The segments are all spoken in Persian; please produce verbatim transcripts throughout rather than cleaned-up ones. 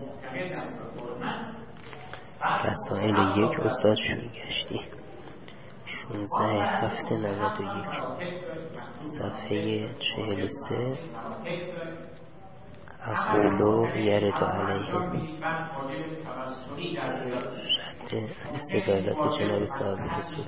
رسائل یک استاد شروع گشتی شانزده هفت نود و یک صفحه چهل و سه. اقولو یرد علیه رد استدلالات جناب صاحب رسول.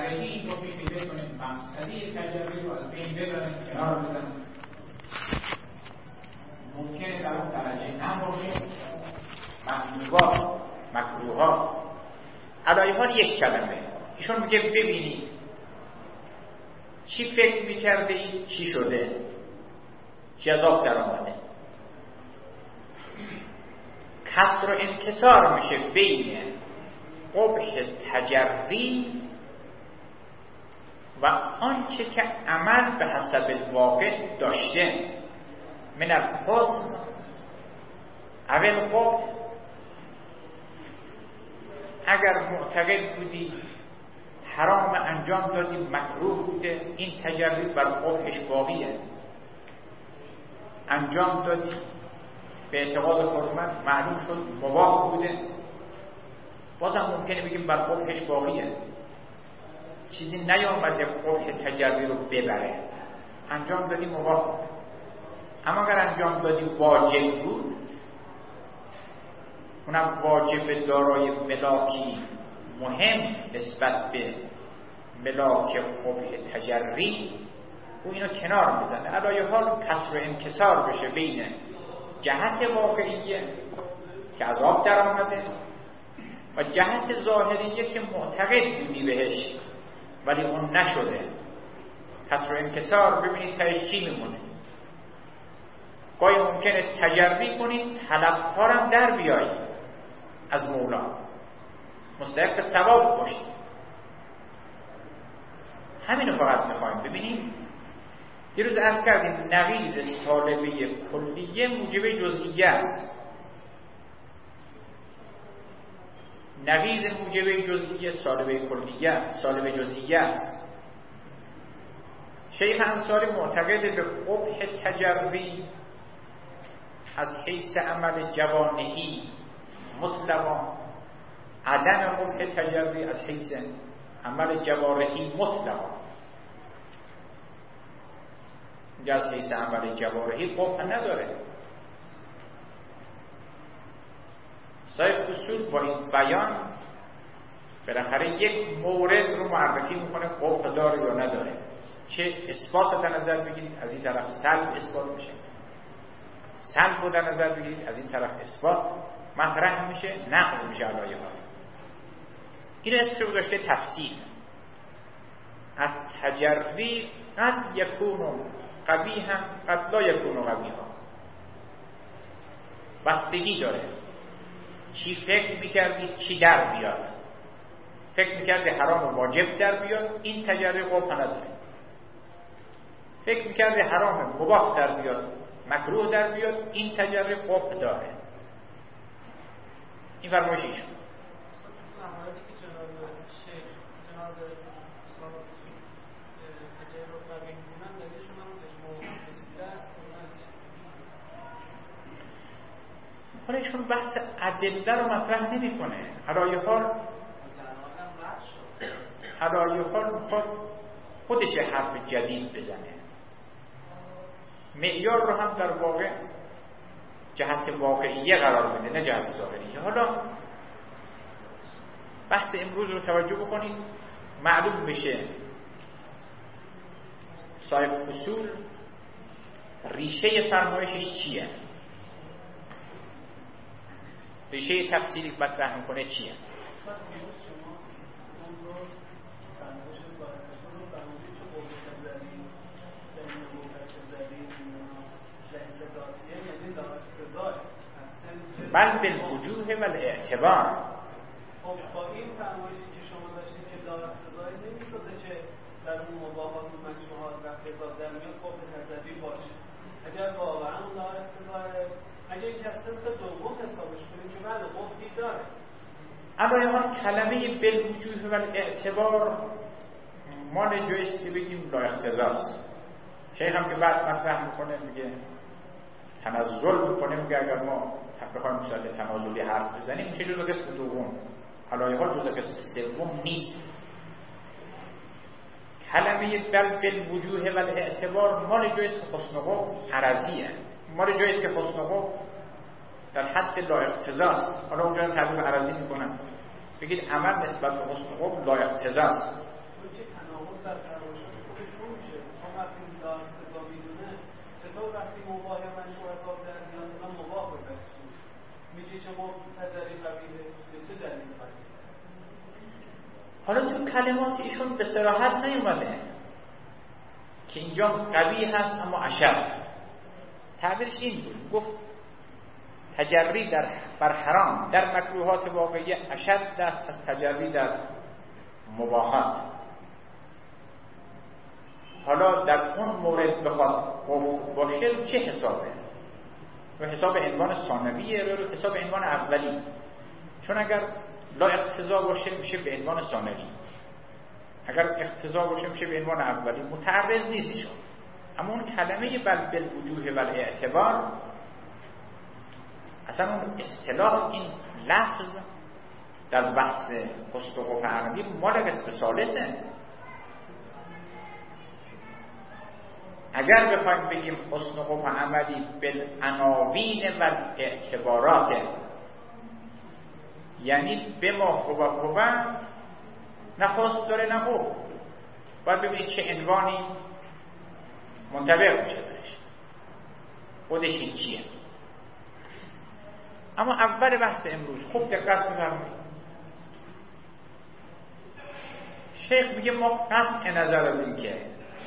ممکنه در اون درجه نباشه ممنوعات مکروهات. علایه حال یک کلمه ایشون میگه ببینید چی فکر میکرده این چی شده، چی از آب در آمده. کسر و انکسار میشه بین قبح تجری و آنچه که عمل به حسب الواقع داشته من الحسن اول قبح. اگر معتقد بودی حرام انجام دادی مکروه بوده، این تجربه بر قبحش باقیه. انجام دادی به اعتقاد حرمت معلوم شد مباح بوده، بازم ممکنه بگیم بر قبحش باقیه. چیزی نیامده قبح تجربه رو ببره، انجام دادی مباح بوده. اما اگر انجام دادی واجب بود، اونم واجب دارای ملاکی مهم نسبت به ملاک قبح تجری، او اینو کنار میزنه. علایه حال کسر و انکسار بشه بین جهت واقعیه که از آب در آمده و جهت ظاهریه که معتقد بودی بهش ولی اون نشده. کسر و انکسار ببینید تهش چی میمونه. گاهی ممکنه تجربی کنید طلبکارم در بیایید از مولا، مستحق ثواب باشید. همینو فقط میخوایم ببینیم. دیروز عرض کردیم نقیض سالبه کلیه موجب جزئیه است. نقیض موجب جزئیه سالبه کلیه، سالبه جزئیه است. شیخ انصاری معتقد به قبح تجربی از حیث عمل جوانهی مطلقا، عدم قبح تجربی از حیث عمل جوارحی مطلقا. اینجا از حیث عمل جوارحی قبح نداره. صاحب اصول با این بیان بالاخره یک مورد رو معرفی میکنه قبح داره یا نداره. چه اثبات در نظر بگیرید، از این طرف سلب اثبات میشه، سلب رو در نظر بگیرید، از این طرف اثبات مطرح میشه، نقض میشه علایه حال. این اسمش رو گذاشته تفسیر. التجری قد یکون قبیحا قد لا یکون قبیحا. بستگی داره چی فکر میکردی چی در بیاد. فکر میکردی حرام و واجب در بیاد، این تجری قبح نداره. فکر میکردی حرام مباح در بیاد، مکروه در بیاد، این تجری قبح داره. این فرمایش ایشون. حالا ایشون بحث ادله رو مطرح نمی کنه. علایه حال علایه حال میخواد خودش حرف جدید بزنه. معیار رو هم در واقع جهت واقعیه قرار بده، نه جهت ظاهریه. حالا بحث امروز رو توجه بکنید، معلوم بشه صاحب اصول ریشه فرمایشش چیه، ریشه تفسیری مطرح میکنه چیه. بل بالوجوه و الاعتبار. خب با این فرمایشی که شما داشتید که دار اقتضایی نمی‌شده که در اون مباحات و مکروهات و قضا در میاد قبح تجربی باشه. اگر واقعا اون دار اقتضای اگه یک از طبق دوم حسابش کنیم که بعد قبحی داره. اما این کلمه بالوجوه و الاعتبار مال جایست که بگیم لا اقتضاست. شیخ هم که بعد مطرح میکنه میگه تنزل میکنیم که اگر ما بخوایم صورت تنازلی حرف بزنیم میشه جزء قسم دوم، علایه ها جزء قسم سوم نیست. کلمه بل بالوجوه و الاعتبار مال جایست که حسن قبح عرضیه، مال جایست که حسن قبح در حد لا اقتضاست. حالا اونجا تعبیر عرضی میکنم، بگید عمل نسبت به حسن قبح لا اقتضاست. چه تناقض در فرمایشات خودشون میشه؟ ما وقتی لا اقتضا میدونه، چطور وقتی مباح مشروع حساب در میاد اونم مباح بپرسیم میگه چه ما تجری قبیله به چه دلیل قبیله؟ حالا تو کلمات ایشون به صراحت نیومده که اینجا قبیح هست اما اشد. تعبیرش این بود، گفت تجری در بر حرام در مکروهات واقعی اشد است از تجری در مباحات. حالا در اون مورد بخواد قبح باشه چه حسابه؟ و حساب عنوان ثانویه رو حساب عنوان اولی، چون اگر لا اقتضا باشه میشه به عنوان ثانوی، اگر اقتضا باشه میشه به عنوان اولی، متعرض نیستشون. اما اون کلمه بل بالوجوه و الاعتبار، اصلا اون اصطلاح، این لفظ در بحث حسن قبح عربی مال قسم ثالثه. اگر بخوایم بگیم حسن قبح عملی بالعناوین و اعتبارات، یعنی به ما خوبه خوبه نخواست داره نه خوب، باید ببینید چه عنوانی منطبق میشه برش، خودش این چیه. اما اول بحث امروز خوب دقت بفرمایید، شیخ میگه ما قطع نظر از این که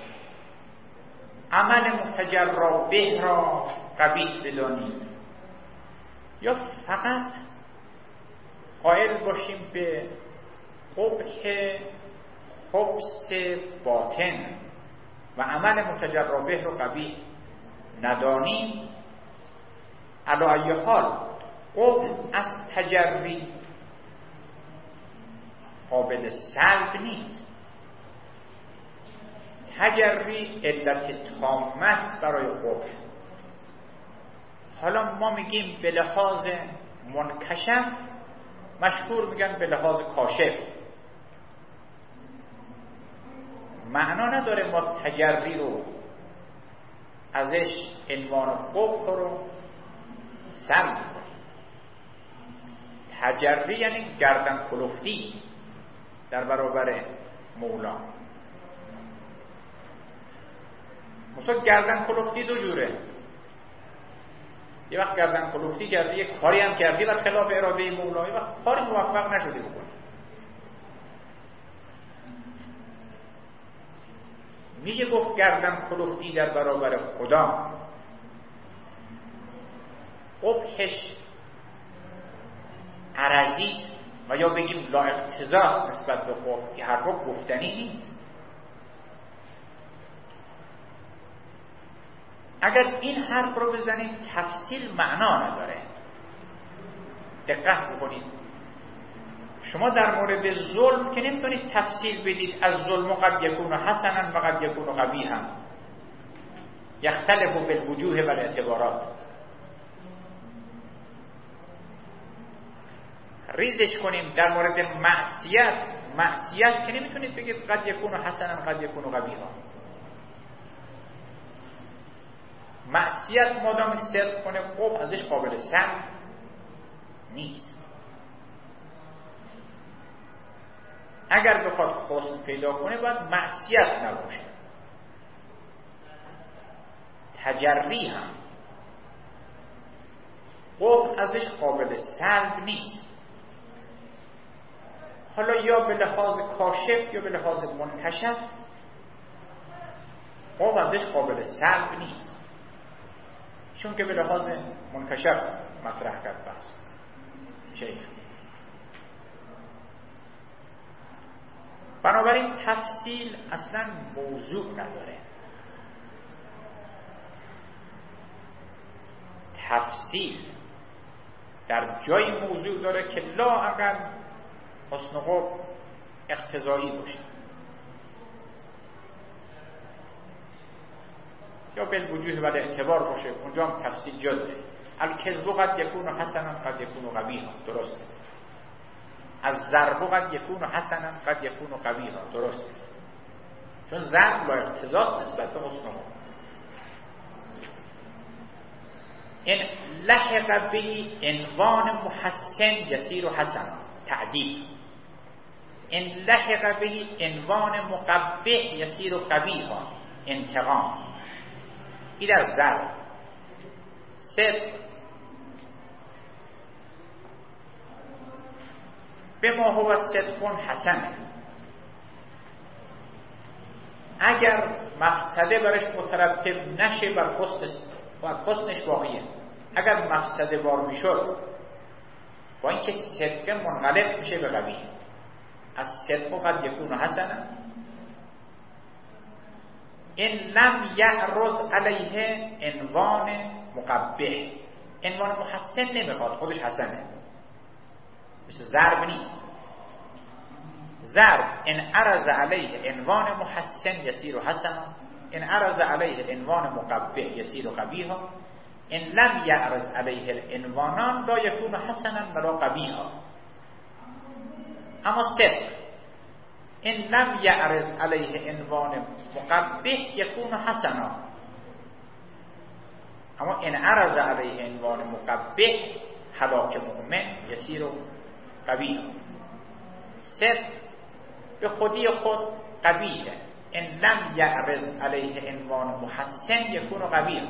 عمل متجرا به را قبیح بدانیم یا فقط قائل باشیم به قبح خبث باطن و عمل متجرا به رو قبیح ندانیم، علی ای حال قبح از تجری قابل سلب نیست. تجری علت تامه است برای قبح. حالا ما میگیم به لحاظ منکشف، مشهور میگن به لحاظ کاشف. معنا نداره ما تجری رو ازش عنوان قبح رو سلب کنیم. تجری یعنی گردن کلفتی در برابر مولا. مثلا گردن کلفتی دو جوره، یه وقت گردن کلفتی کردی، یه کاری هم کردی و خلاف اراده مولا، یه وقت کاری موفق نشدی بکنی. میشه گفت گردن کلفتی در برابر خدا قبحش عرضی و یا بگیم لا اقتضاست نسبت به قبح، که هر وقت گفتنی نیست. اگر این حرف رو بزنید تفصیل معنا نداره. دقت بکنید، شما در مورد ظلم که نمیتونید تفصیل بدید از ظلم قد یکون حسنا و قد یکون قبیحا، یختلف بالوجوه و الاعتبارات. ریزش کنیم در مورد معصیت، معصیت که نمیتونید بگید قد یکون حسنا قد یکون قبیحا. معصیت مادام صدق کنه خب ازش قابل سلب نیست. اگر بخواد حسن پیدا کنه باید معصیت نباشه. تجری هم خب ازش قابل سلب نیست. حالا یا به لحاظ کاشف یا به لحاظ منکشف خب ازش قابل سلب نیست، چون که به لحاظ منکشف مطرح کرد بحث شیخ. بنابراین تفصیل اصلا موضوع نداره. تفصیل در جای موضوع داره که لااقل حسن قبح اقتضایی باشه. یا بالوجوه و اعتبار باشه، اونجا هم تفصیل جده. الکذب قد یکون حسنا قد یکون قبیحا، درسته. از ضرب قد یکون حسنا قد یکون قبیحا، درسته. چون ضرب با اقتضاست نسبت به حسن و این لحق به عنوان محسن یسیر و حسنا، تعدیل. این لحق به عنوان مقبح یسیر و قبیحا، انتقام. این در ضرب. صدق به ما هو صدق حسن، اگر مفسده برش مترتب نشه بر حسنش بر حسنش باقیه. اگر مفسده بار میشد با اینکه صدق منقلب میشه به قبیح. از صدق قد یکون حسنا این لم یعرض علیه عنوان مقبح. عنوان محسن نمیخواد، خودش حسنه، مثل ضرب نیست. ضرب ان عرض علیه عنوان محسن یسیر و حسنا، ان عرض علیه عنوان مقبح یسیر و قبیحا، ان لم یعرض علیه العنوانان لا یکون حسنا ولا قبیحا. اما صدق ان لم یعرض علیه عنوان مقبح یکون حسنا، اما ان عرض علیه عنوان مقبح هلاک مؤمن یسیر و قبیحا. صدق به خودی خود قبیحه. ان لم یعرض علیه عنوان محسن یکون قبیحا،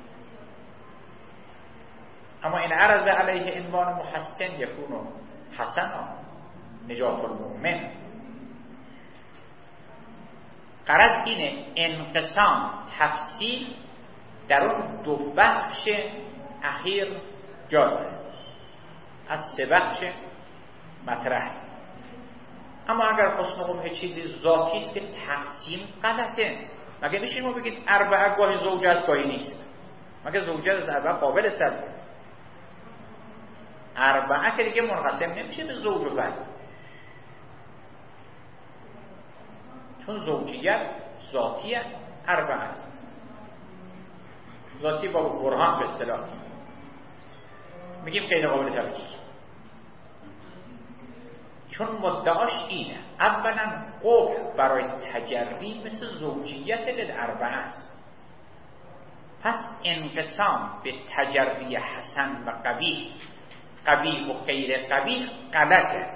اما ان عرض علیه عنوان محسن یکون حسنا، نجات المؤمن. غرض اینه انقسام تفصیل در اون دو بخش اخیر جا داره، از سه بخش مطرح. اما اگر حسن و قبح چیزی ذاتی است که تقسیم غلطه، مگه میشه ما بگید اربعه گاهی زوجه است گاهی نیست؟ مگه زوجه از اربعه قابل سلب؟ اربعه که دیگه منقسم نمیشه به زوج و زن، چون زوجیت ذاتی اربعه است. ذاتی با برهان به اصطلاح میگیم غیر قابل تفکیک، چون مدعاش اینه اولا قبح برای تجری مثل زوجیت للاربعه است. پس انقسام به تجری حسن و قبیح، قبیح و غیر قبیح غلطه.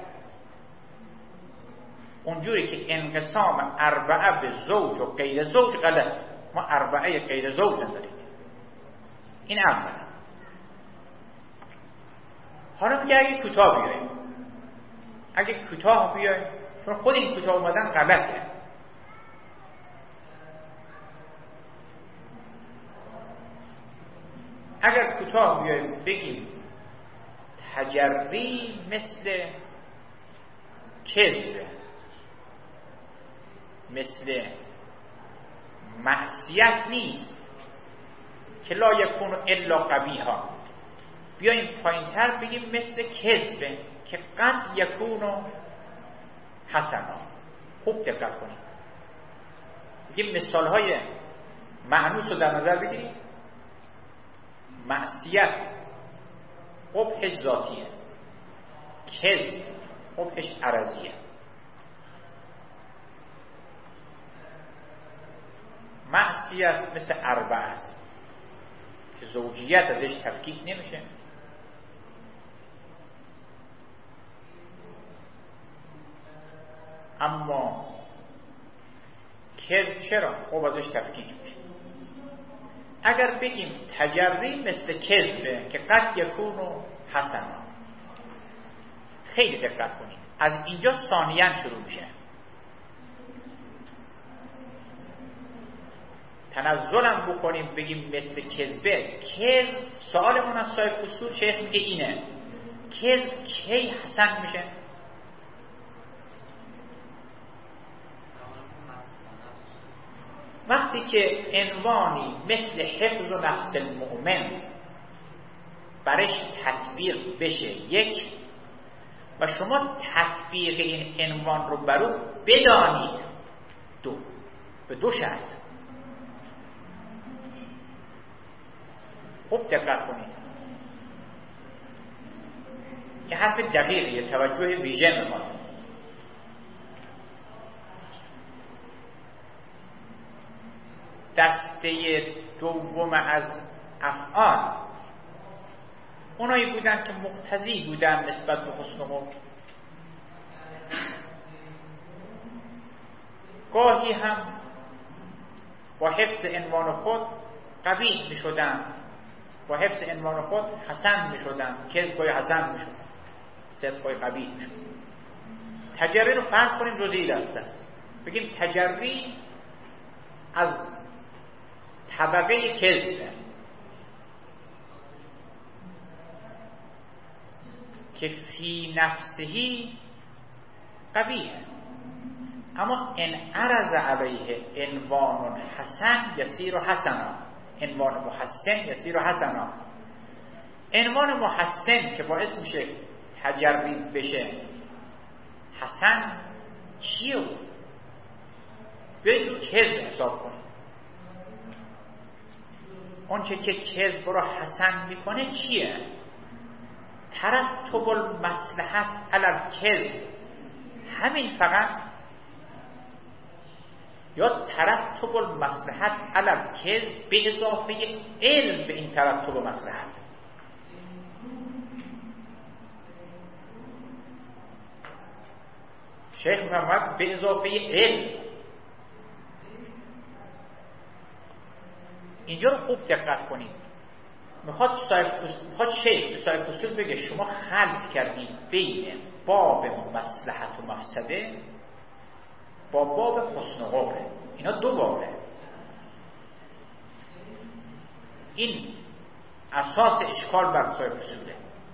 اونجوری که انقسام اربعه به زوج و غیر زوج غلطه. ما اربعه غیر زوج نداریم. این اول. حالا میگه اگه کوتاه بیاییم، اگه کوتاه بیاییم، چون خود این کوتاه اومدن غلطه. اگر کوتاه بیاییم بگیم تجری مثل کذب، مثل معصیت نیست که لا یکون الا قبیحا. بیاییم پایین‌تر بگیم مثل کذب که قد یکون حسنا. خوب دقت کنید، بگیم مثال‌های معنوس رو در نظر بگیرید. معصیت قبحش ذاتیه، کذب قبحش عرضیه. معصیت مثل اربعه است که زوجیت ازش تفکیک نمیشه، اما کذب چرا؟ خب ازش تفکیک میشه. اگر بگیم تجری مثل کذبه که قد یکون حسنا، خیلی دقت کنید، از اینجا ثانیاً شروع میشه. تنزلم بکنیم بگیم مثل کذبه. کذب، سوالمون از صاحب فصول شیخ میگه اینه، کذب کی حسن میشه؟ وقتی که عنوانی مثل حفظ و نفس المؤمن برش تطبیق بشه یک، و شما تطبیق این عنوان رو برو بدانید دو، به دو شرط. خوب دقت کنید. یه حرف دقیقیه، توجه ویژه میخواد. دسته دوم از افعال اونایی بودن که مقتضی بودن نسبت به حسن و قبح. گاهی هم با حفظ عنوان خود قبیح می شدن، با حفظ عنوان خود حسن می شدن. کذب بای حسن می شدن، صدق بای قبیح می شدن. تجری رو فرض کنیم جزئی دسته است، بگیم تجری از طبقه کذبه که فی نفسهی قبیحه، اما ان عرض علیه عنوان حسن یسیر حسنا، عنوان محسن یسیر حسنا. عنوان محسن که باعث میشه تجری بشه حسن چیه؟ بیایید رو کذب حساب کنیم. اونچه که کذب رو حسن میکنه چیه؟ ترتب المصلحت علی الکذب، همین فقط، یا ترتب المصلحت علی الکذب به اضافه علم به این ترتب مصلحت. شیخ محمد به اضافه علم، اینجا رو خوب دقت کنید. میخواد میخواد شیخ به صاحب اصول بگه شما خلط کردید بین باب مصلحت و مفسده با باب حسن و قبح. اینا دو بابه. این اساس اشکال بر صاحب اصوله.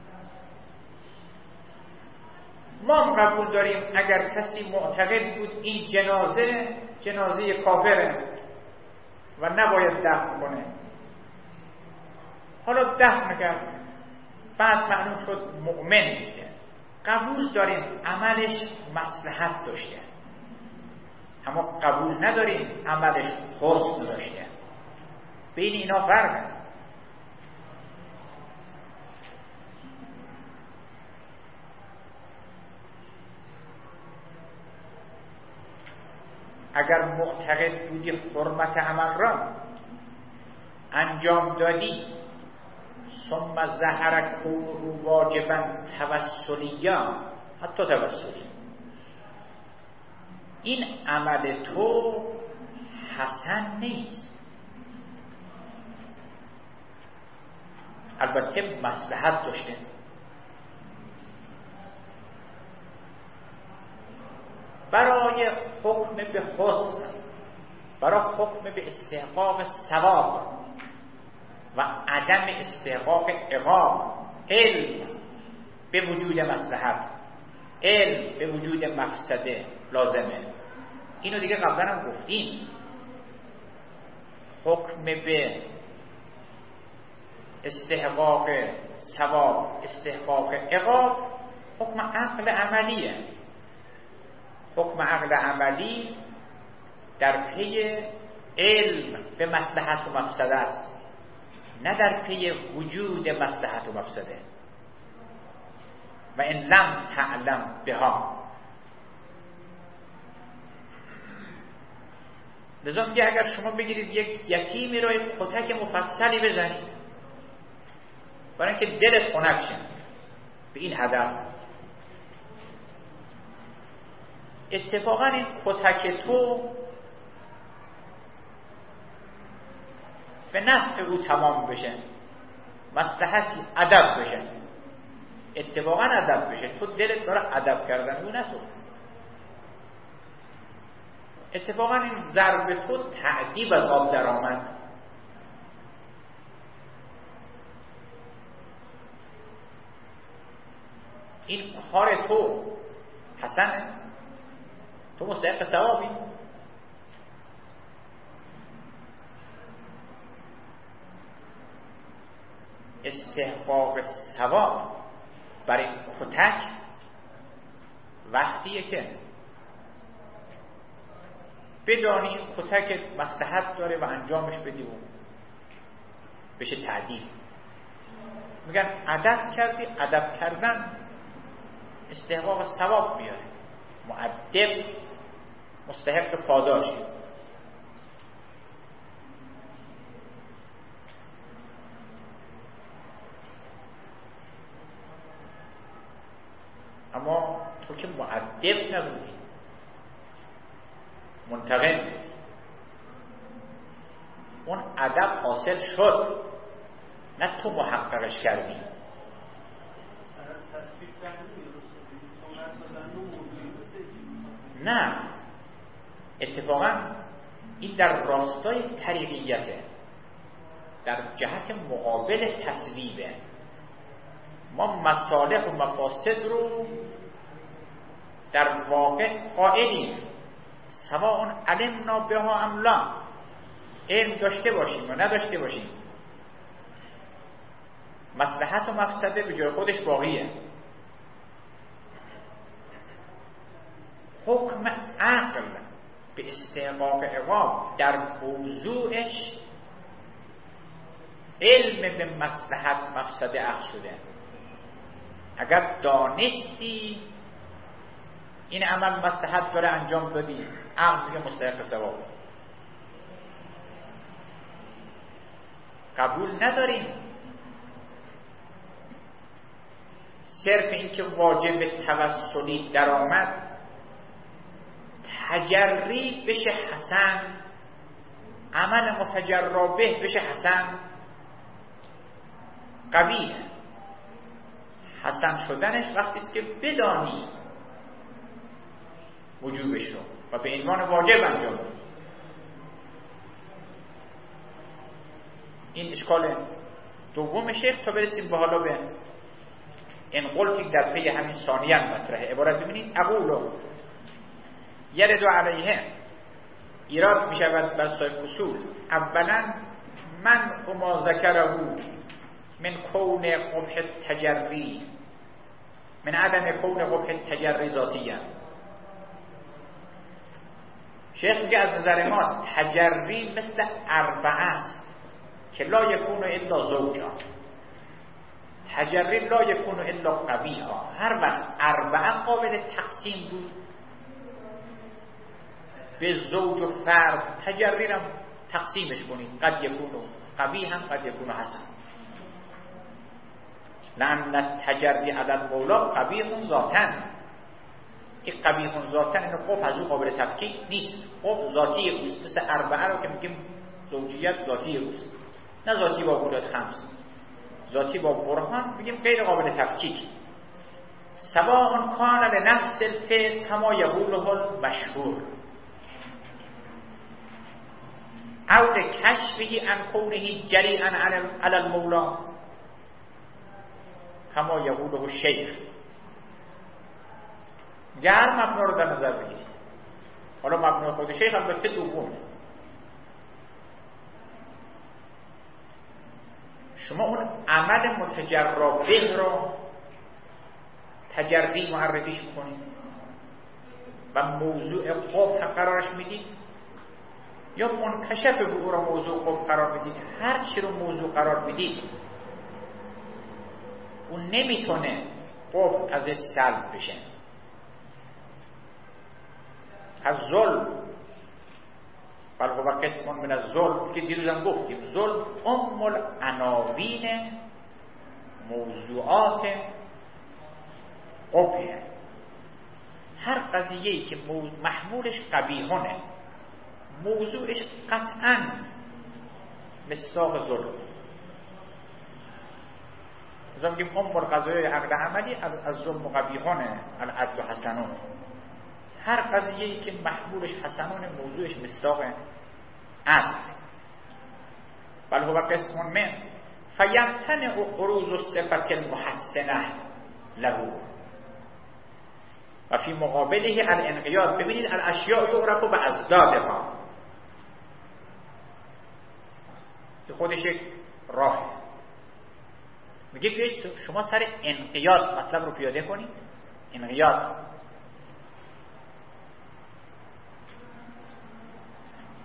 ما هم قبول داریم اگر کسی معتقد بود این جنازه جنازه کافره و نباید دفن کنه، حالا دفن کرد، بعد معلوم شد مؤمن بوده، قبول داریم عملش مصلحت داشته، اما قبول نداریم عملش حسن داشته. بین اینا فرقه. اگر معتقد بودی حرمت عمل را انجام دادی ثم ظهر کونه واجبا توسلیا، حتی توسلی، این عمل تو حسن نیست. البته مصلحت داشته. برای حکم به حسن، برای حکم به استحقاق ثواب و عدم استحقاق عقاب، علم به وجود مصلحت، علم به وجود مفسده لازمه. اینو دیگه قبلا هم گفتیم. حکم به استحقاق ثواب، استحقاق عقاب، حکم عقل عملیه. حکم عقل عملی در پی علم به مصلحت و مفسده است، نه در پی وجود مصلحت و مفسده. و ان لم تعلم بها، لذا میگه اگر شما بگیرید یک یتیمی را یک کتک مفصلی بزنید برای اینکه دلت خنک شه به این هدف، اتفاقا این کتک تو به نفع او تمام بشه، مصلحتی ادب بشه، اتفاقا ادب بشه، تو دلت داره ادب کردن او نسو، اتفاقا این ضرب تو تعدیب از آب در آمد. این کار تو حسنه، تو مستحق ثوابی. استحقاق ثواب برای کتک وقتیه که بدانی کتک مصلحت داره و انجامش بدی و بشه تعدیل. میگن ادب کردی، ادب کردن استحقاق ثواب میاره، مؤدب مستحق پاداش. اما تو که مؤدب نبودی، منتقم، اون ادب حاصل شد، نه تو محققش کردی. نه، اتفاقا این در راستای طریقیته، در جهت مقابل تصویبه. ما مصالح و مفاسد رو در واقع قائلیم، سواء علمنا بها ام لا، علم داشته باشیم و نداشته باشیم، مصلحت و مفسده به جای خودش باقیه. حکم عقل به استحقاق عقاب در موضوعش علم به مصلحت مفسده عقل شده. اگر دانستی این عمل مصلحت داره انجام دادی، عقل میگه مستحق ثواب. قبول نداریم صرف این که واجب توسلی در آمد تجری بشه حسن، عمل متجرا به بشه حسن، قبیح. حسن شدنش وقتی است که بدانی وجوبش رو و به عنوان واجب انجام بدی. این اشکال دوم شیخ تا برسیم به حالا به این قلتی در پی همین ثانیاً مطرحه. عبارت ببینید: اقولو یرد علیه، ایراد می شود بر صاحب اصول. اولا من و ما ذکره من کون قبح تجری، من عدم کون قبح تجری ذاتیه. شیخ میگه از نظر ما تجری مثل اربعه است که لا یکون الا زوجا، تجری لا یکون الا قبیحا. هر وقت اربعه قابل تقسیم بود به زوج و فرد، تجری هم تقسیمش کنید، قد یکون قبیح هم قد یکون حسن. لأن التجری علی المولا قبیح ذاتاً، این قبیح ذاتاً اینو قبح از او قابل تفکیک نیست، قبح ذاتی اوست. مثل اربعه رو که میگیم زوجیت ذاتی اوست، نه ذاتی با بودات خمس، ذاتی با برهان میگیم غیر قابل تفکیک. سواء کان لنفس الفعل کما یقوله المشهور او لکشفه عن کونه جریئا علی المولا کما یقوله الشیخ. گر مبنا رو در نظر بگیرید. حالا مبنا خود شیخ البته دومه. شما اون عمل متجرا به رو تجری معرفیش میکنید و موضوع قبح قرارش میدید، یا منکشف به او رو موضوع قبح قرار میدید. هر چی رو موضوع قرار میدید اون نمیتونه قبح از سلب بشه. از ظلم، بل هو قسم من از ظلم که دیروزم گفتیم، ظلم ام العناوین موضوعات قبحه. هر قضیه‌ای که محمولش قبیحونه، موضوعش قطعاً مصداق ظلم. مثلا میگیم ام القضایای عقد عملی از ظلم و قبیحونه العدل و حسنون. هر قضیه‌ای که محمولش حسنون، موضوعش مصداق عدل. بل هو قسم من فیمتنع قروض الصفة المحسنه له و فی مقابله الانقیاد. ببینید الاشیاء یعرف بازدادها، که خودش یک راهه. میگه بیایید شما سر انقیاد مطلب رو پیاده کنید. انقیاد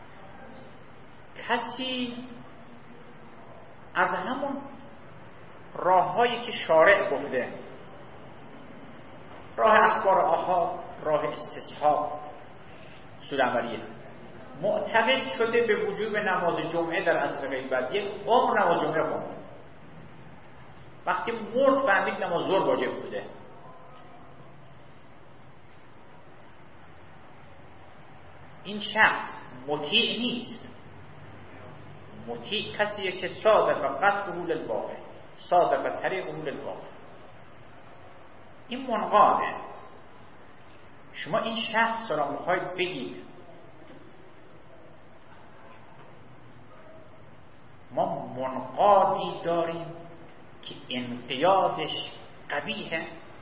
کسی از همون راههایی که شارع گفته، راه اخبار آحاد، راه استصحاب، اصول عملیه، معتقد شده به وجوب نماز جمعه در عصر غیبت، یک عمر نماز جمعه خوند، وقتی مرد فهمید نماز ظهر واجب بوده. این شخص مطیع نیست. مطیع کسیه که صادق قصد قبول الواقع، صادق طریق قبول الواقع. این منقاده. شما این شخص را میخواید بگید ما منقادی داریم که انقیادش قبیحه.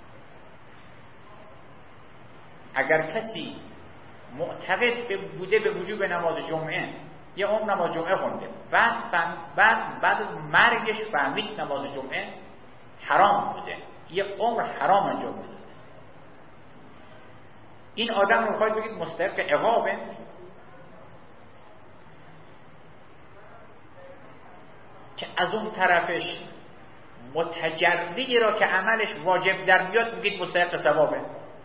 اگر کسی معتقد به بوده به وجوب نماز جمعه، یه عمر نماز جمعه خونده، بعد بعد بعد از مرگش فهمید نماز جمعه حرام بوده، یه عمر حرام انجام میداده، این آدم رو میخواید بگید مستحق عقابه؟ که از اون طرفش متجری را که عملش واجب در بیاد میگید مستحق ثوابه.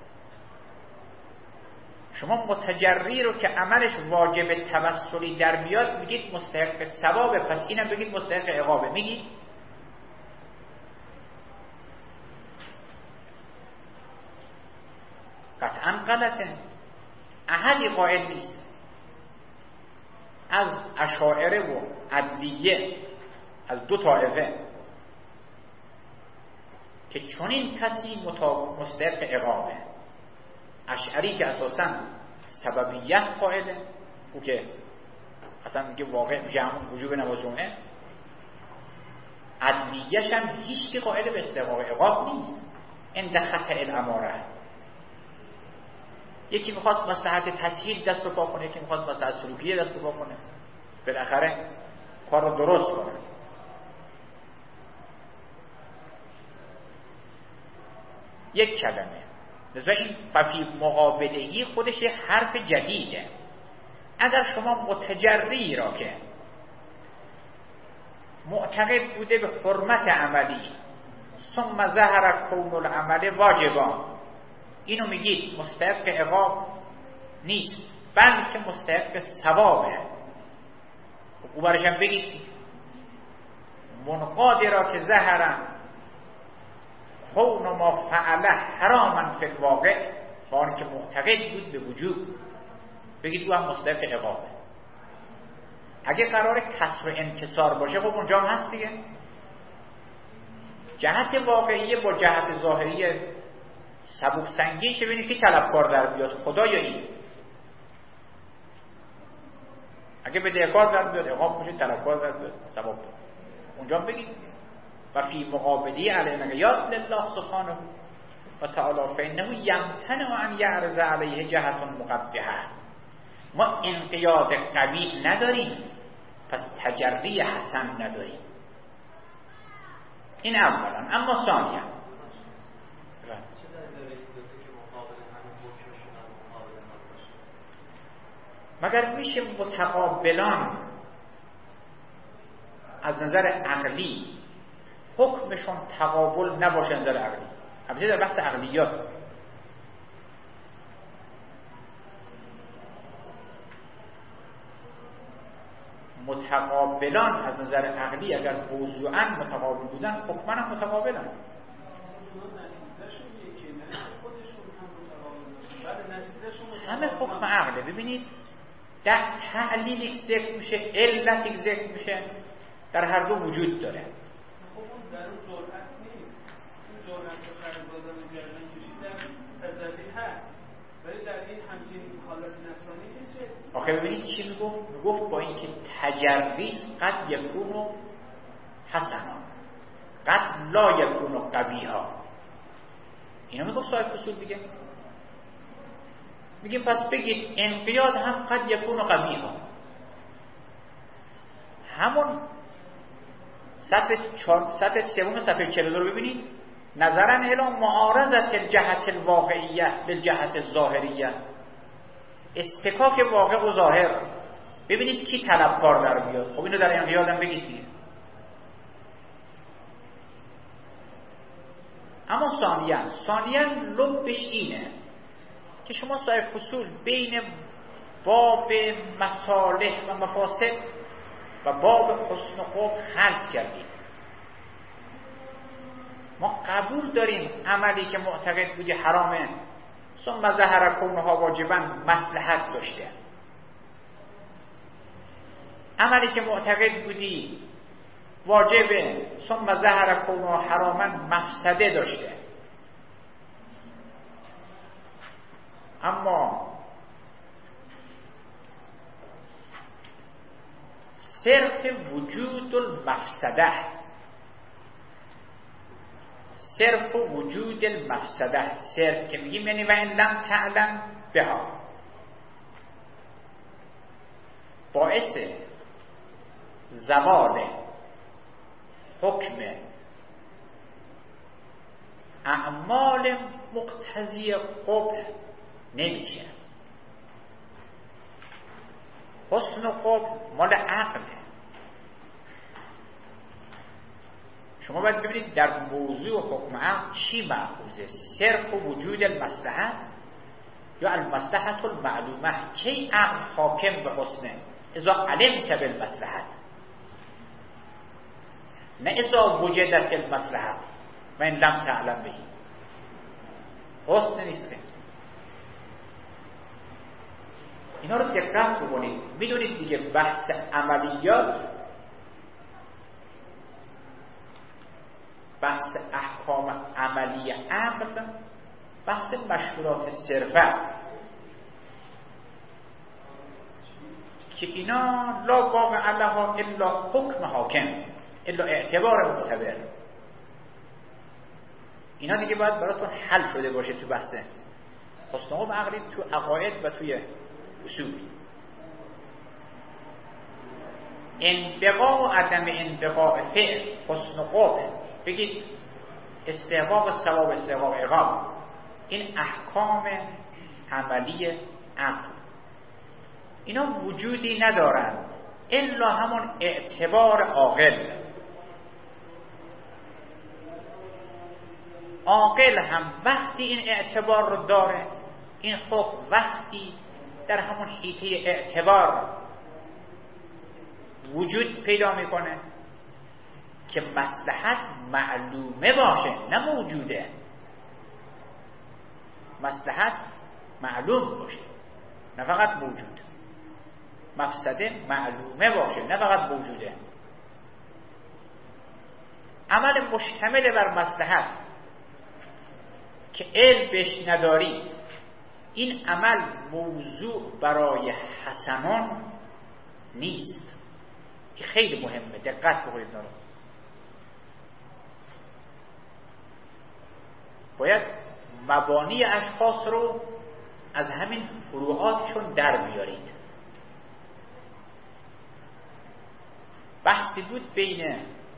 شما متجری رو که عملش واجب توسلی در بیاد میگید مستحق ثوابه، پس اینم بگید مستحق عقابه. میگید قطعا غلطه. احدی قائل نیست از اشاعره و عدلیه، از دو طایفه، که چنین کسی مستحق عقابه. اشعری که اساساً سببیت قائله، او که اصلا میگه واقع میشه همون وجوب نماز جمعه، عدلیه‌ش هم هیچ که قائل به استحقاق عقاب نیست. عند خطأ الاماره، یکی میخواست مصلحت تسهیل دست و پا کنه، یکی میخواست مصلحت سلوکیه دست و پا کنه، بالاخره کار رو درست کنه. یک کلمه. لذا این ففی مقابلهی خودش حرف جدیده. اگر شما متجری را که معتقد بوده به حرمت عملی ثم ظهر کون العمل واجبا، اینو میگید مستحق عقاب نیست، بلکه مستحق ثوابه. او برشم بگید منقاد را که ظهر کون ما فعله حراما فی الواقع، بان که معتقد بود به وجوب، بگید او هم مستحق عقابه. اگه قرار کسر و انکسار باشه خب اونجا هم هست دیگه. جهت واقعیه با جهت ظاهریه سبک سنگین شه، ببینید که طلبکار در بیاد، خدا یا این. اگه بدهکار در بیاد عقاب میشه، طلبکار در بیاد ثواب. اونجا بگید و فی مقابلی علی انقیاد لله سبحانه و تعالی فانه یمتنع ان یعرض علیه جهت مقبحه. ما انقیاد قوی نداریم، پس تجری حسن نداریم. این اولا. اما ثانیا مگر میشه متقابلان از نظر عقلی حکمشون تقابل نباشه؟ نظر عقلی البته در بحث عقلیات متقابلان از نظر عقلی اگر موضوعاً متقابل بودن حکماً هم متقابلن. همه حکم عقله. ببینید در تعلیل یک ذکر میشه، علت یک ذکر میشه، در هر دو وجود داره. خب اون در اون جرأت نیست. اون جرأت قرارداد جریان کشید در تجلی هست، ولی در این همچین حالت نفسانی نیست. آخه ببینید چی میگفت؟ میگفت با اینکه تجریس قد یکونو حسنا قد لا یکونو قبیحا، اینو میگفت صاحب اصول دیگه. میگیم پس بگید انقیاد هم قد یکونو قبیحا. همون سطح سطح سوم صفحه چهل و دو رو ببینید. نظرا الی معارضت الجهت الواقعیه بالجهت الظاهریه، استکاک واقع و ظاهر. ببینید کی طلبکار در بیاد. خب اینو در انقیاد هم بگید دیگه. اما ثانیاً ثانیاً لبش اینه که شما صاحب فصول بین باب مصالح و مفاسد و باب حسن و قبح خلط کردید. ما قبول داریم عملی که معتقد بودی حرامه ثم ظهر کونها واجباً مصلحت داشته، عملی که معتقد بودی واجبه ثم ظهر کونها حراما مفسده داشته. اما صرف وجود المفسده، صرف وجود المفسده، صرف که میگیم یعنی و ان لم تعلم بها، باعث زوال حکم اعمال مقتضی قبح نمیشه. حسن و قبح مال عقله. شما باید ببینید در موضوع حکم عقل چی مأخوذه، صرف و وجود المصلحت یا المصلحت المعلومه. کی عقل حاکم به حسنه؟ اذا علمت بالمصلحت، نه اذا وجدت المصلحت و ان لم تعلم بهی. حسن نیست. اینا رو دقت بکنید. میدونید دیگه بحث عملیات، بحث احکام عملی عقل، بحث مشهورات صرف است که اینا لا واقع لها الا حکم حاکم الا اعتبار معتبر. اینا دیگه باید براتون حل شده باشه تو بحث حسن و عقلی، تو عقاید و توی اصول. انبقاء و عدم انبقاء فعل حسن و قبح، بگید استحقاق ثواب استحقاق عقاب، این احکام عملی عقل، اینا وجودی ندارند الا همون اعتبار عاقل. عاقل هم وقتی این اعتبار رو داره، این حکم وقتی در همون حیطه اعتبار وجود پیدا میکنه که مصلحت معلومه باشه نه موجوده، مصلحت معلوم باشه نه فقط موجود، مفسده معلومه باشه نه فقط موجوده. عمل مشتمل بر مصلحت که علم بهش نداری، این عمل موضوع برای حسنان نیست. این خیلی مهمه، دقت بکنید. دارم باید مبانی اشخاص رو از همین فروعاتشون در بیارید. بحثی بود بین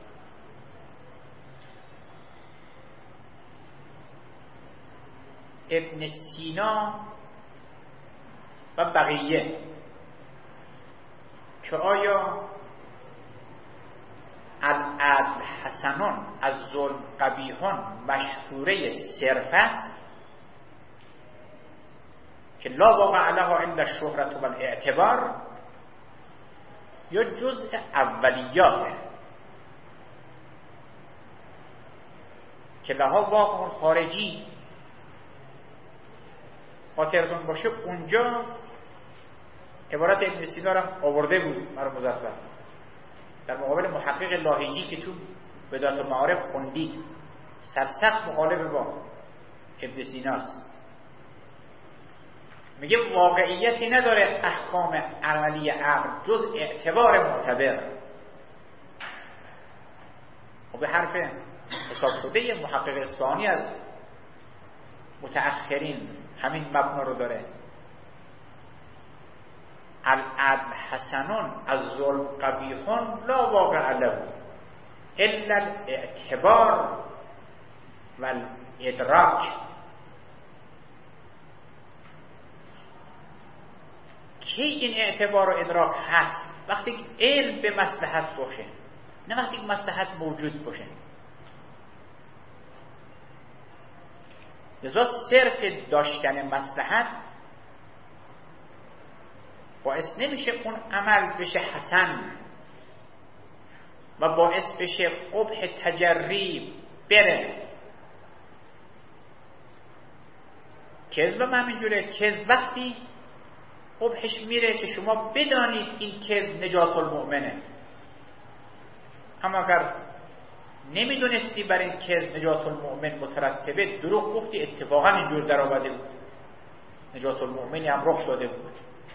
ابن سینا و بقیه که آیا العدل حسنان از ظلم قبیحان مشهوره صرف است که لا واقع لها الا الشهرة و الاعتبار، یا جزء اولیاته که لها واقع خارجی. خاطرتون باشه اونجا عبارت ابن سینا را آورده بود مرحوم مظفر در مقابل محقق لاهیجی که تو بدایت المعارف خوندید، سرسخت مخالف با ابن سیناست. میگه واقعیتی نداره احکام عملی عقل جز اعتبار معتبر. و به حرف حساب شده محقق اصفهانی از متأخرین همین مبنا رو داره. العدل حسنون از ظلم قبیحون لا واقع له الا الاعتبار و الادراک. کی این اعتبار و ادراک هست؟ وقتی علم به مصلحت باشه، نه وقتی مصلحت موجود باشه. لذا صرف داشتن مصلحت باعث نمیشه اون عمل بشه حسن و باعث بشه قبح تجری بره. کذب هم همینجوره. کذب وقتی قبحش میره که شما بدانید این کذب نجات المؤمنه، اما اگر نمیدونستی بر این کذب نجات المؤمن مترتبه، دروغ گفتی، اتفاقا اینجور در آمده بود، نجات المؤمنی هم رخ داده بود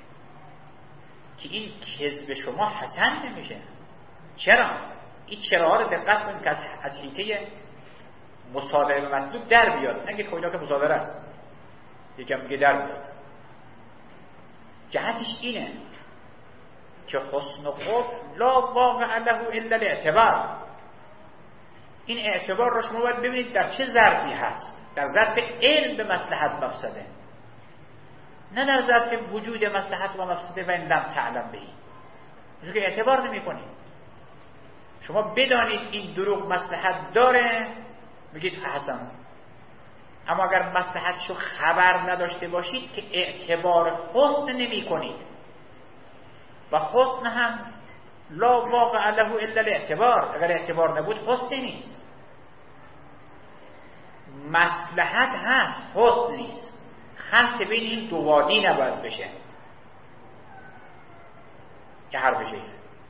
که این کذب شما حسن نمیشه. چرا؟ این چرا رو دقت کنید که از حیطه مصادره به مطلوب در بیاد. نگید خب که مصادره است، یکم میگه در بیاد. جهتش اینه که حسن و قبح لا واقع له الا الاعتبار. این اعتبار رو شما باید ببینید در چه ظرفی هست، در ظرف علم به مصلحت مفسده، نه در ظرف وجود مصلحت و مفسده و این لم تعلم بهی، چون که اعتبار نمی کنید. شما بدانید این دروغ مصلحت داره میگید حسن، اما اگر مصلحتشو خبر نداشته باشید که اعتبار حسن نمی کنید و حسن هم لا واقع له الا الاعتبار. اگر اعتبار نبود حسن نیست. مصلحت هست، حسن نیست. خلط بین این دو وادی نباید بشه که هر بشه.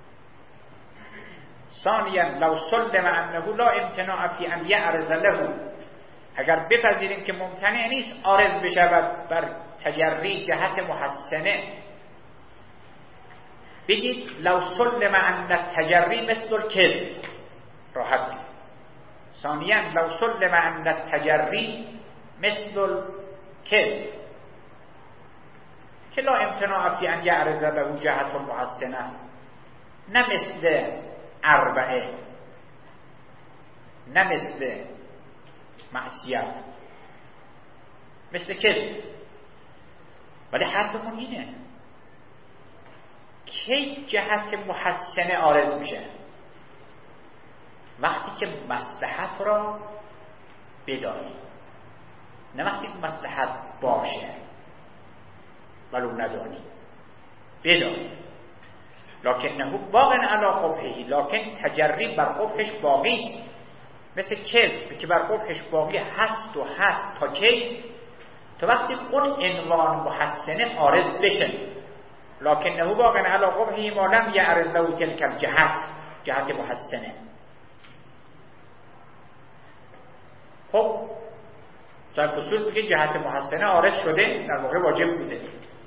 ثانیا لو سلم انه لا امتناع فی ان یعرض له، اگر بپذیریم که ممتنع نیست عارض بشود بر تجری جهت محسنه، بگید لو سلم ان التجری مثل الکذب، راحت. ثانیا لو سلم ان التجری مثل الکذب که لا امتناع فی ان یعرض له جهت محسنه، نه مثل اربعه، نه مثل معصیت، مثل کذب. ولی حرفمون اینه که جهت محسنه عارض میشه وقتی که مصلحت را بدانی، نه وقتی که مصلحت باشه ولو ندانی، بدانی. لکنه باقی علی قبحه، لکن تجری بر قبحش باقی است، مثل کذب که بر قبحش باقی هست و هست تا کی؟ تا وقتی اون عنوان محسنه عارض بشه. لکنه باقی علی قبحه ما لم یعرض له تلک الجهت، جهت محسنه. خب صاحب اصول میگه جهت محسنه عارض شده، در واقع واجب بوده،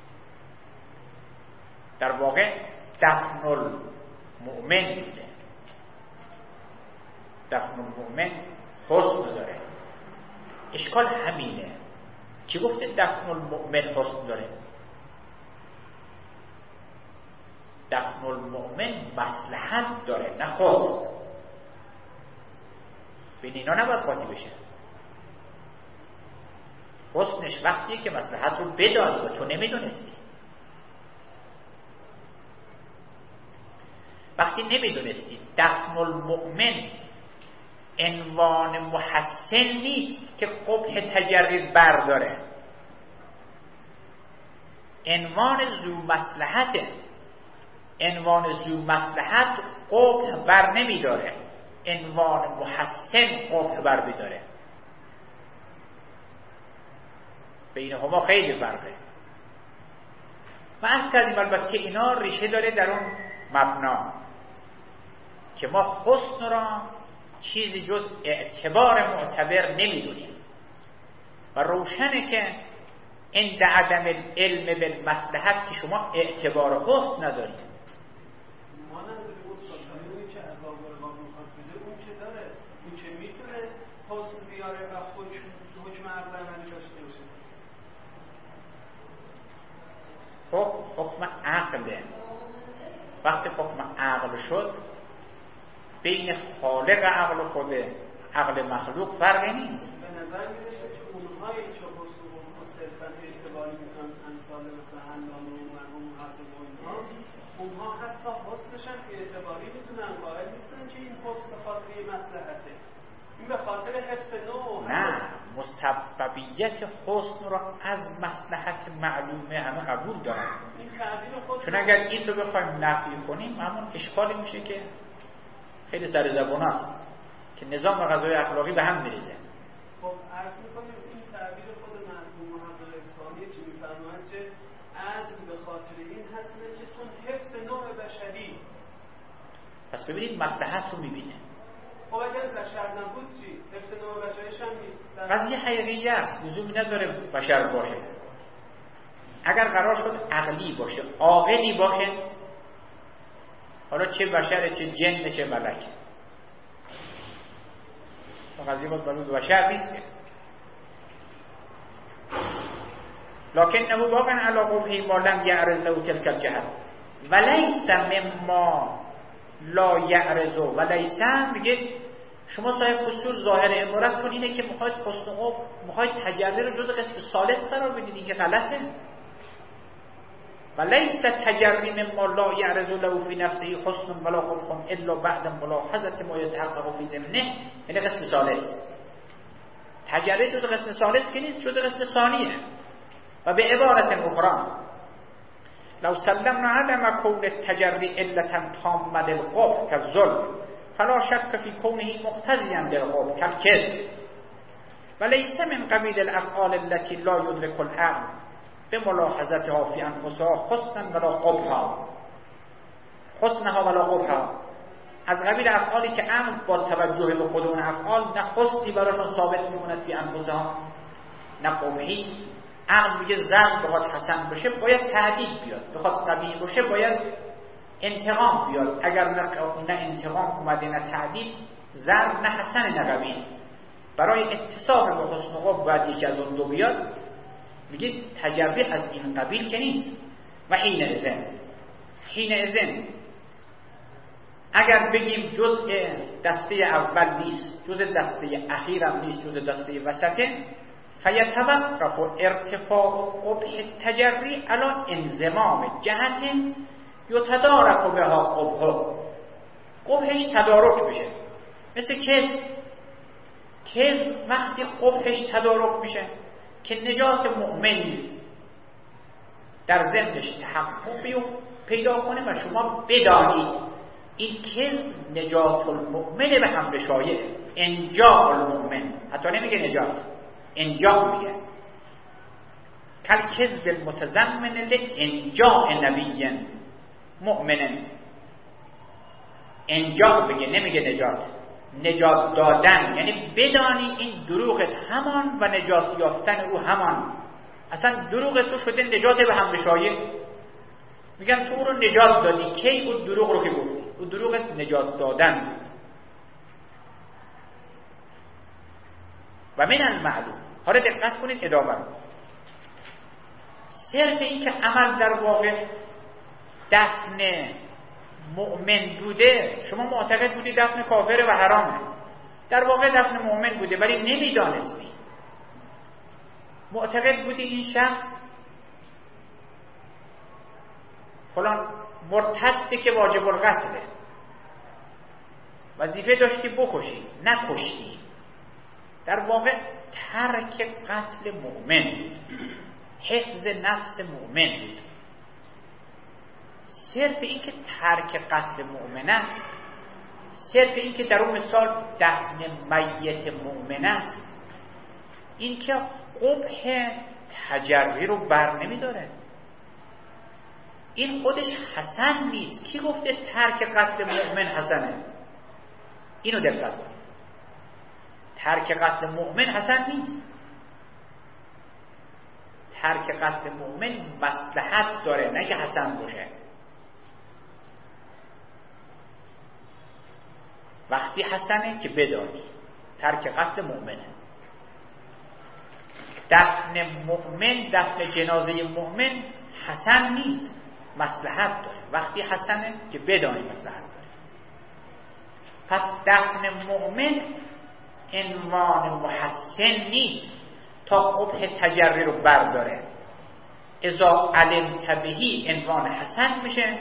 در واقع دفن المؤمن بوده. دفن المؤمن حسن داره. اشکال همینه. کی گفته دفن المؤمن حسن داره؟ دفن المؤمن مصلحت داره، نه حسن. بین اینا نباید قاطی بشه. حسنش وقتیه که مصلحت رو بدانی و تو نمیدونستی. وقتی نمیدونستی دفن المؤمن عنوان محسن نیست که قبح تجرید برداره، عنوان ذو مصلحته. عنوان ذو مصلحت قبح بر نمیداره، عنوان محسن قبح بر بداره. بینهما خیلی فرقه. و عرض کردیم البته اینا ریشه داره در اون مبنا که ما حسن را چیزی جز اعتبار معتبر نمیدونیم و روشنه که عند عدم العلم بالمصلحت که شما اعتبار حسن ندارید. ما نداریم اصلا اونی که از واقع ما میخواد بده اون چه داره، اون چه میتونه حسن بیاره و خودش حکم عقل عملی داشته باشه. خب حکم عقله. وقتی حکم عقل شد بین خالق عقل و خود عقل مخلوق فرقی نیست. به نظر میرسه که اونهایی که حسن و مستلفت اعتباری میکنن امثال مثل حنان و مرحوم حق و اینها، اونها حتی حسنش هم اعتباری میتونن قائل نیستن که این حسن خاطری مصلحته. این به خاطر حفظ نوع. نه، مسببیت حسن رو از مصلحت معلومه همه قبول دارن. این تعبیر خود چون اگر این رو بخوایم نفی کنیم همون اشکالی میشه که خیلی سر زبان است که نظام و قضای اخلاقی به هم میریزه. خب عرض میکنیم این تعبیر خود مرحوم محمد اصفهانی چی میفرماید که عدل به خاطر این هستن که چون حفظ نوع بشری. پس ببینید مصلحت رو میبینه. خب اگر بشر نبود چی؟ حفظ نوع بشریش هم نیست. قضیه حقیقی است، لزومی نداره بشر باشه. اگر قرار شد عقلی باشه، عاقلی باشه، حالا چه بشره چه جن چه ملکه، قضیه باید برای بشر نیست که. لکن نبو واقعا علا قبحی ما لم یعرض له تلک الجهت ولیس مما لا یعرض ولیس. میگه شما صاحب اصول ظاهر عبارت کن اینه که میخواید حسن و میخواید تجلی رو جز قسم ثالث قرار بدید، این که غلطه. ولیس تجری مما لا یعرض له فی نفسه حسن ولا قبح الا بعد ملاحظه ما یتحقق فی ضمنه، یعنی قسم ثالث. تجری جز قسم ثالث که نیست، جز قسم ثانیه. و به عبارت اخرى لو سلمنا عدم کون التجری علتا تامه للقبح كالظلم فلا شك في كونه مقتضيا للقبح كالكذب وليس من قبيل الافعال التي لا يدرك العقل بملاحظتها في انفسها حسنا ولا قبحا حسنها ولا قبحا. از قبیل افعالی که عقل با توجه به خود اون افعال نه حسنی براشون ثابت میموند فی انفسها نه قبحی. عقل میگه زرد بخواد حسن باشه باید تعدیل بیاد، بخواد قبیح باشه باید انتقام بیاد. اگر نه انتقام اومده نه تعدیل، زرد نه حسن نه قبیح، برای اتصاف به حسن و قبح باید یکی از اون دو بیاد. میگه تجری از این قبیل که نیست. و حین اذن حین اذن اگر بگیم جزء دسته اول نیست، جزء دسته اخیر هم نیست، جزء دسته وسطه، فیتوقف ارتفاع قبح التجری علی انضمام جهت یتدارک بها قبح. قبحش تدارک بشه، مثل کذب. کذب وقتی قبحش تدارک میشه که نجات مؤمنی در ذهنش تحقق پیدا کنه و شما بدانید این کذب نجات المؤمن به حمل شایع، انجاء المؤمن، حتی نمیگه نجات، انجاء میگه. کل کذب المتضمن لانجاء نبی مؤمن. انجاء بگه، نمیگه نجات. نجات دادن یعنی بدانی این دروغت همان و نجات یافتن او همان. اصلا دروغت تو شده نجات به حمل شایع. میگن تو او رو نجات دادی، کی اون دروغ رو که گفتی؟ اون دروغت نجات دادن. و من المعلوم، حالا دقت کنید ادامه رو. صرف این که عمل در واقع دفن مؤمن بوده، شما معتقد بودی دفن کافر و حرامه، در واقع دفن مؤمن بوده ولی نمیدانستی. معتقد بودی این شخص فلان مرتده که واجب القتله، وظیفه داشتی بکشی، نکشتی. در واقع ترک قتل مؤمن، حفظ نفس مؤمن بود. صرف این که ترک قتل مؤمن است، صرف این که در اون مثال دفن میت مؤمن است، این که قبح تجری رو بر نمیداره. این خودش حسن نیست. کی گفته ترک قتل مؤمن حسنه؟ اینو دقت کنید. ترک قتل مؤمن حسن نیست. ترک قتل مؤمن مصلحت داره، نه که حسن باشه. وقتی حسنه که بدانی ترک قتل مؤمنه. دفن مؤمن، دفن جنازه مؤمن حسن نیست، مصلحت داره. وقتی حسنه که بدانی مصلحت داره. پس دفن مؤمن عنوان محسن نیست تا قبح تجری رو برداره. اذا علمت بهی عنوان حسن میشه،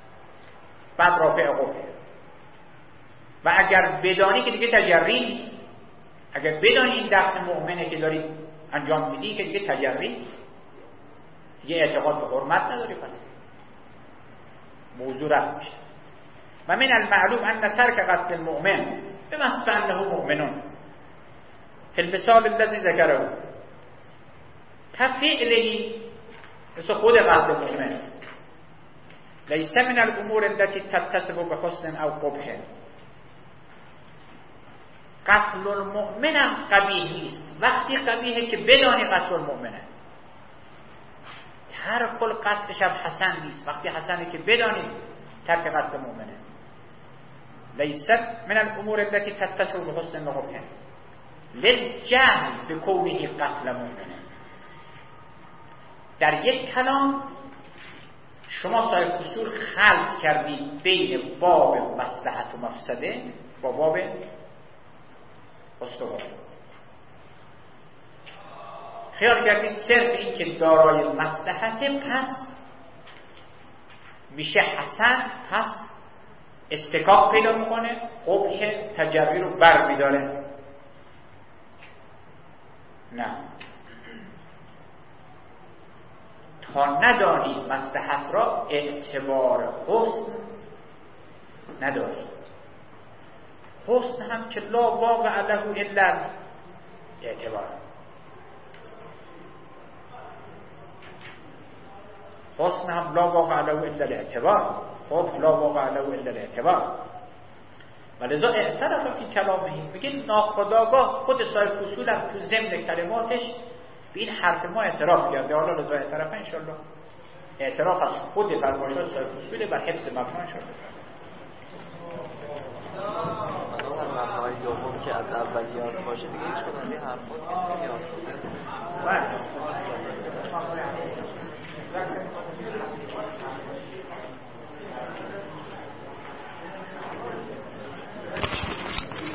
بعد رافع قبح. و اگر بدانی که دیگه تجری نیست، اگر بدانی این دفع مؤمنه که داری انجام میدی که دیگه تجری، دیگه اعتقاد به حرمت نداری، پس موضوع رفت میشه. و من المعلوم ان ترک قتل المؤمن بمحض انه مؤمنون فی المثال الذی ذکره كفعله مثل خود قتل المؤمن لیس من الامور التي تتصف بحسن او قبح. قتل المؤمن هم قبیح نیست وقتی قبیحه که بدانی قتل المؤمنه. ترک القتلش هم حسن نیست وقتی حسنه که بدانی ترک قتل مؤمنه. لیس من الامور التي تتصف بحسن و قبح للجهل بکونه قتل مؤمنه. در یک کلام شما صاحب اصول خلط کردید بین باب مصلحت و مفسده با باب استوار. خیال کردید صرف این که دارای مصلحت پس میشه حسن، پس استکاک پیدا میکنه، قبح تجری رو بر میداره. نه، تا ندانی مصلحت را اعتبار حسن نداری. حسن هم که لا واقع له الا اعتبار. حسن هم لا واقع له الا الاعتبار، خب لا واقع له الا الاعتبار. ولذا اعتراف فی کلامه، میگه ناخودآگاه خود صاحب اصول هم تو ضمن کلماتش به این حرف ما اعتراف کرده. حالا رضا اعتراف انشالله اعتراف از خود فرمایشات صاحب اصول بر حفظ مفهوم شده. مفهوم دوم که از اولیات باشه دیگه هیچ کدوم از این حرفا نیست.